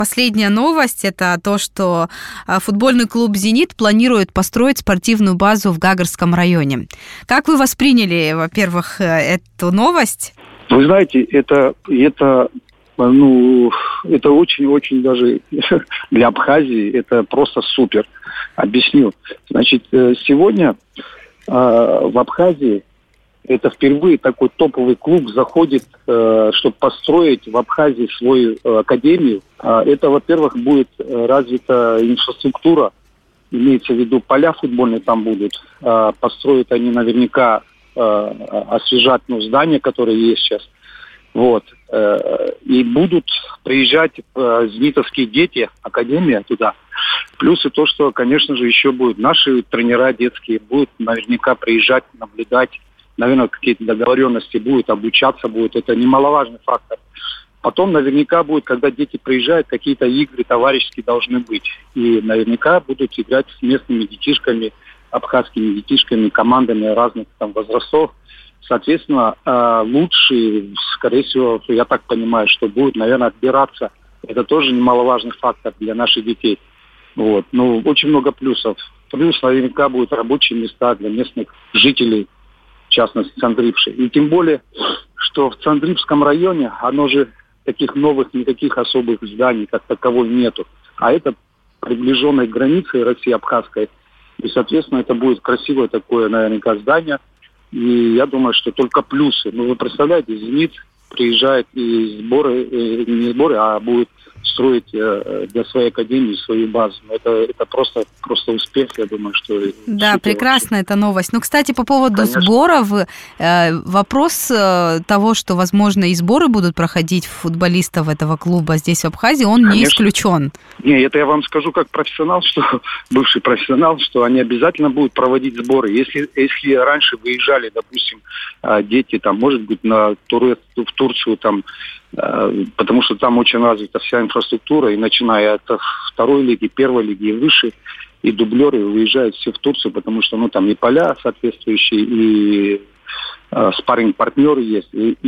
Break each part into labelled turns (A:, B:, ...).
A: последняя новость – это то, что футбольный клуб «Зенит» планирует построить спортивную базу в Гагарском районе. Как вы восприняли, во-первых, эту новость?
B: Вы знаете, это очень-очень даже для Абхазии это просто супер. Объясню. Значит, сегодня в Абхазии это впервые такой топовый клуб заходит, чтобы построить в Абхазии свою академию. Это, во-первых, будет развита инфраструктура, имеется в виду поля футбольные там будут. Построят они наверняка, освежат здания, которые есть сейчас. Вот. И будут приезжать зенитовские дети, академия туда. Плюс и то, что, конечно же, еще будут наши тренера детские, будут наверняка приезжать, наблюдать. Наверное, какие-то договоренности будут, обучаться будут. Это немаловажный фактор. Потом наверняка будет, когда дети приезжают, какие-то игры товарищеские должны быть. И наверняка будут играть с местными детишками, абхазскими детишками, командами разных там возрастов. Соответственно, лучше, скорее всего, я так понимаю, что будет, наверное, отбираться. Это тоже немаловажный фактор для наших детей. Вот. Ну, очень много плюсов. Плюс наверняка будут рабочие места для местных жителей, в частности, Цандрипши. И тем более, что в Цандрипском районе, оно же таких новых, никаких особых зданий, как таковой, нету. А это приближенной к границе России абхазской. И, соответственно, это будет красивое такое, наверняка, здание. И я думаю, что только плюсы. Ну, вы представляете, «Зенит» приезжает и не сборы, а будет строить для своей академии свою базу. Это просто успех, я думаю, что...
A: Да, прекрасна эта новость. Ну, кстати, по поводу сборов, вопрос того, что, возможно, и сборы будут проходить футболистов этого клуба здесь, в Абхазии, он не исключен.
B: Не, это я вам скажу как профессионал, что бывший профессионал, что они обязательно будут проводить сборы. Если раньше выезжали, допустим, дети, там, может быть, в Турцию, там, потому что там очень развита вся инфраструктура, и начиная от второй лиги, первой лиги и выше, и дублеры выезжают все в Турцию, потому что там и поля соответствующие, и спарринг-партнеры есть.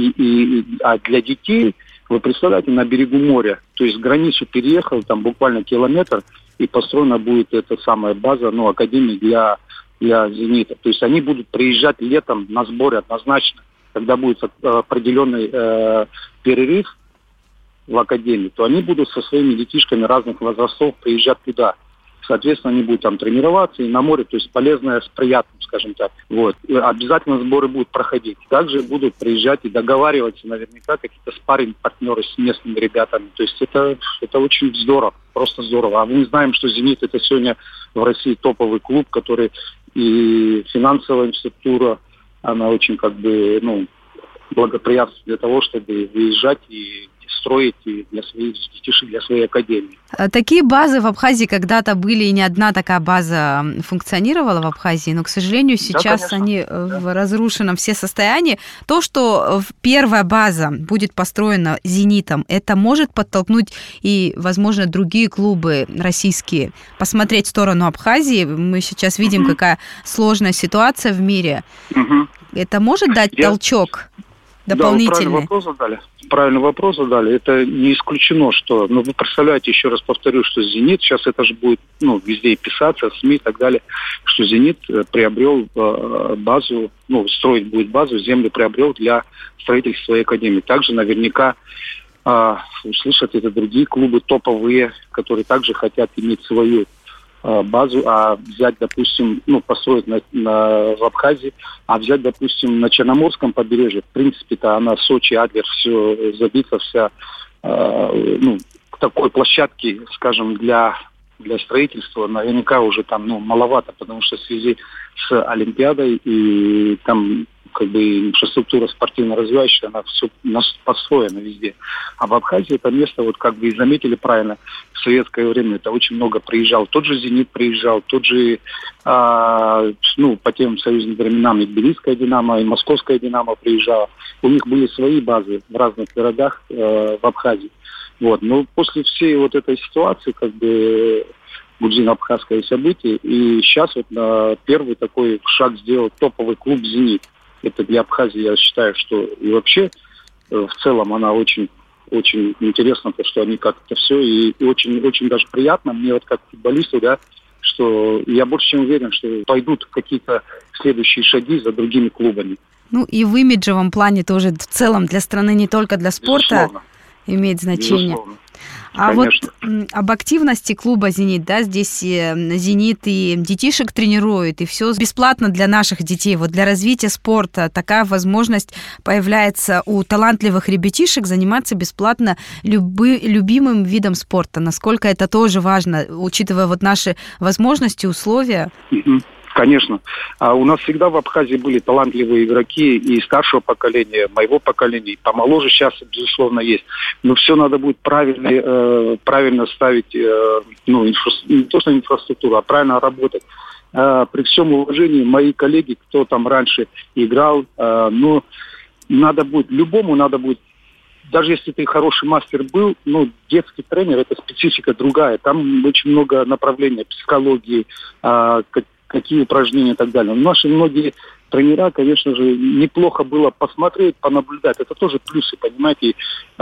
B: А для детей, вы представляете, на берегу моря, то есть границу переехал, там буквально километр, и построена будет эта самая база, академия для «Зенита». То есть они будут приезжать летом на сборы однозначно. Когда будет определенный перерыв в академии, то они будут со своими детишками разных возрастов приезжать туда. Соответственно, они будут там тренироваться и на море, то есть полезное с приятным, скажем так. Вот. И обязательно сборы будут проходить. Также будут приезжать и договариваться наверняка какие-то спарринг-партнеры с местными ребятами. То есть это очень здорово, просто здорово. А мы знаем, что «Зенит» — это сегодня в России топовый клуб, который и финансовая инфраструктура, она очень благоприятствует для того, чтобы выезжать и строить и для своих детишек, для своей академии.
A: Такие базы в Абхазии когда-то были, и не одна такая база функционировала в Абхазии, но, к сожалению, сейчас они в разрушенном все состоянии. То, что первая база будет построена «Зенитом», это может подтолкнуть и, возможно, другие клубы российские посмотреть в сторону Абхазии. Мы сейчас видим, какая сложная ситуация в мире. Это может дать толчок дополнительный?
B: Да, правильный вопрос задали. Это не исключено, что... вы представляете, еще раз повторю, что «Зенит», сейчас это же будет везде писаться, СМИ и так далее, что «Зенит» приобрел базу, строить будет базу, землю приобрел для строительства своей академии. Также наверняка услышат это другие клубы топовые, которые также хотят иметь свою базу, а взять, допустим, построить в Абхазии, а взять, допустим, на Черноморском побережье, в принципе-то она Сочи, Адлер, все забита, вся, к такой площадке, скажем, для строительства наверняка уже там, маловато, потому что в связи с Олимпиадой и там инфраструктура спортивно-развивающая, она все построена везде. А в Абхазии это место, и заметили правильно, в советское время это очень много приезжал. Тот же «Зенит» приезжал, тот же, по тем союзным временам и Тбилисская «Динамо», и Московская «Динамо» приезжала. У них были свои базы в разных городах в Абхазии. Вот. Но после всей этой ситуации, грузино-абхазское событие, и сейчас первый такой шаг сделал топовый клуб «Зенит». Это для Абхазии, я считаю, что и вообще в целом она очень очень интересно, то, что они как-то все, и очень даже приятно мне вот как футболисту, да, что я больше чем уверен, что пойдут какие-то следующие шаги за другими клубами.
A: Ну и в имиджевом плане тоже в целом для страны, не только для спорта,
B: Безусловно.
A: имеет значение.
B: Безусловно.
A: А
B: Конечно.
A: вот об активности клуба «Зенит», да, здесь «Зенит» и детишек тренирует, и все бесплатно для наших детей. Вот для развития спорта такая возможность появляется у талантливых ребятишек заниматься бесплатно любимым видом спорта. Насколько это тоже важно, учитывая вот наши возможности, условия?
B: Конечно. А у нас всегда в Абхазии были талантливые игроки и старшего поколения, моего поколения, и помоложе сейчас, безусловно, есть. Но все надо будет правильно ставить, не то что инфраструктуру, а правильно работать. При всем уважении, мои коллеги, кто там раньше играл, любому надо будет, даже если ты хороший мастер был, детский тренер, это специфика другая. Там очень много направлений психологии, какие упражнения и так далее. Наши многие тренера, конечно же, неплохо было посмотреть, понаблюдать. Это тоже плюсы, понимаете.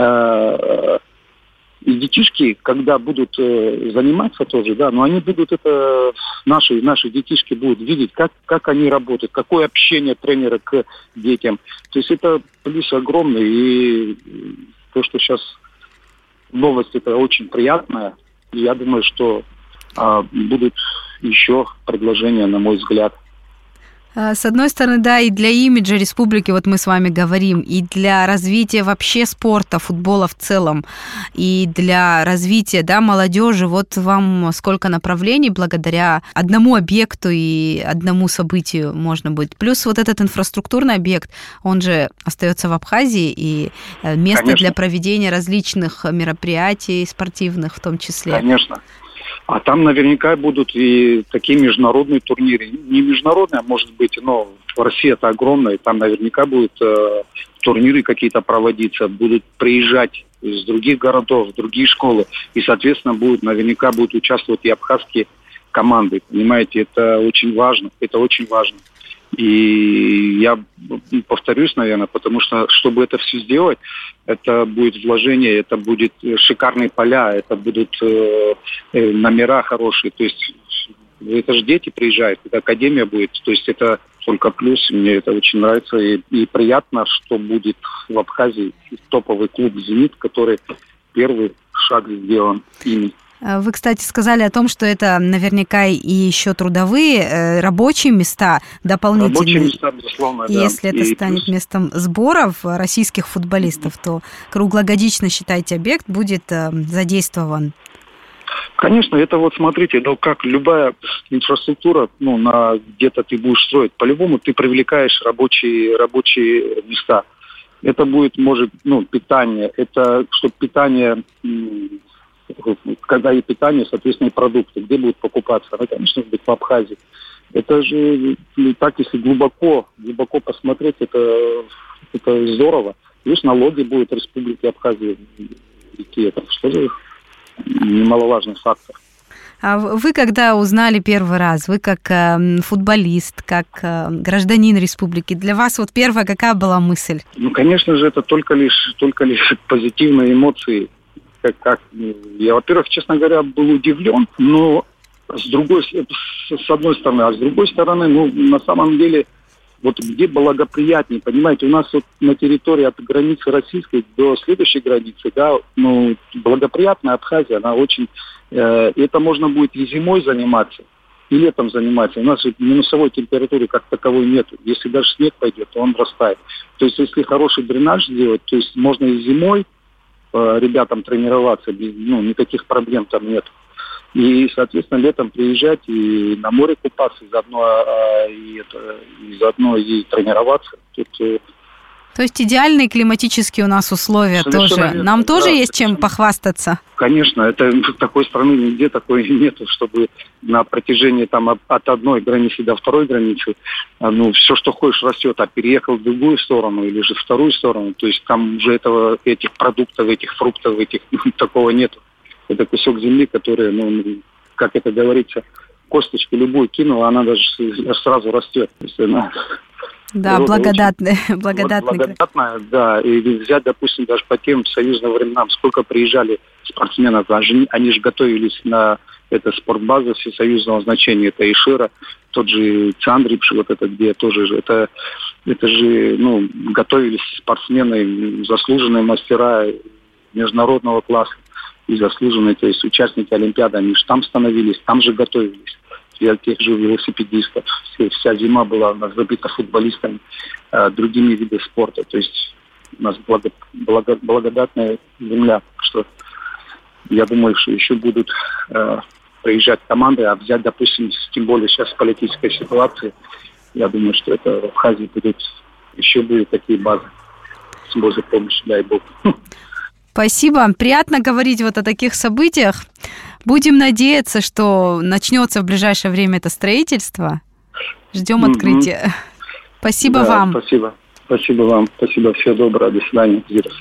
B: И детишки, когда будут заниматься тоже, да, но они будут наши детишки будут видеть, как они работают, какое общение тренера к детям. То есть это плюс огромный. И то, что сейчас новость, это очень приятная. И я думаю, что будут еще предложения, на мой взгляд.
A: С одной стороны, да, и для имиджа республики, вот мы с вами говорим, и для развития вообще спорта, футбола в целом, и для развития, да, молодежи. Вот вам сколько направлений благодаря одному объекту и одному событию можно быть. Плюс вот этот инфраструктурный объект, он же остается в Абхазии, и место
B: Конечно.
A: для проведения различных мероприятий спортивных в том числе.
B: Конечно. А там наверняка будут и такие международные турниры. Не международные, а может быть, но Россия это огромная, и там наверняка будут турниры какие-то проводиться, будут приезжать из других городов, другие школы, и, соответственно, наверняка будут участвовать и абхазские команды. Понимаете, это очень важно, И я повторюсь, наверное, потому что, чтобы это все сделать, это будет вложение, это будет шикарные поля, это будут номера хорошие. То есть это же дети приезжают, это академия будет. То есть это только плюс. Мне это очень нравится. И приятно, что будет в Абхазии топовый клуб «Зенит», который первый шаг сделан ими.
A: Вы, кстати, сказали о том, что это наверняка и еще трудовые, рабочие места дополнительные.
B: Рабочие места, безусловно, да.
A: Если это станет местом сборов российских футболистов, то круглогодично, считайте, объект будет задействован.
B: Конечно, это вот смотрите, как любая инфраструктура, где-то ты будешь строить, по-любому ты привлекаешь рабочие места. Это будет, может, питание, это чтобы питание... Когда и питание, соответственно, и продукты, где будут покупаться, конечно, будет в Абхазии. Это же так, если глубоко посмотреть, это здорово. Плюс налоги будут в Республике Абхазия идти. Это что же немаловажный фактор.
A: А вы когда узнали первый раз, вы как футболист, как гражданин республики, для вас вот первая какая была мысль?
B: Конечно же, это только лишь позитивные эмоции. Я, во-первых, честно говоря, был удивлен, но с одной стороны, а с другой стороны, на самом деле, вот где благоприятнее, понимаете, у нас вот на территории от границы российской до следующей границы, да, благоприятная Абхазия, она очень, это можно будет и зимой заниматься, и летом заниматься. У нас минусовой температуры как таковой нет. Если даже снег пойдет, то он растает. То есть, если хороший дренаж сделать, то есть можно и зимой ребятам тренироваться, никаких проблем там нет. И, соответственно, летом приезжать и на море купаться, и заодно и тренироваться.
A: То есть идеальные климатические у нас условия тоже.
B: Верно.
A: Нам тоже есть
B: совершенно.
A: Чем похвастаться?
B: Конечно, это такой страны нигде такой нет, чтобы на протяжении от одной границы до второй границы, все, что хочешь, растет, а переехал в другую сторону или же в вторую сторону, то есть там уже этих продуктов, этих фруктов, такого нету. Это кусок земли, который, как это говорится, косточку любую кинула, она даже сразу растет. То есть она
A: Да, благодатная.
B: Да, и взять, допустим, даже по тем союзным временам, сколько приезжали спортсменов, они же готовились на это спортбаза всесоюзного значения, это Ишира, тот же Цандрипш, вот это где тоже же, это же, ну, готовились спортсмены, заслуженные мастера международного класса и заслуженные, то есть участники Олимпиады, они же там становились, там же готовились. Для тех же велосипедистов. Вся зима была у нас забита футболистами, другими видами спорта. То есть у нас благодатная земля, что я думаю, что еще будут приезжать команды, а взять, допустим, тем более сейчас в политической ситуации, я думаю, что это в Абхазии еще будут такие базы. С Божьей помощью, дай Бог.
A: Спасибо. Приятно говорить вот о таких событиях. Будем надеяться, что начнется в ближайшее время это строительство. Ждем открытия. Спасибо вам.
B: Спасибо. Спасибо вам. Спасибо. Всего доброго. До свидания.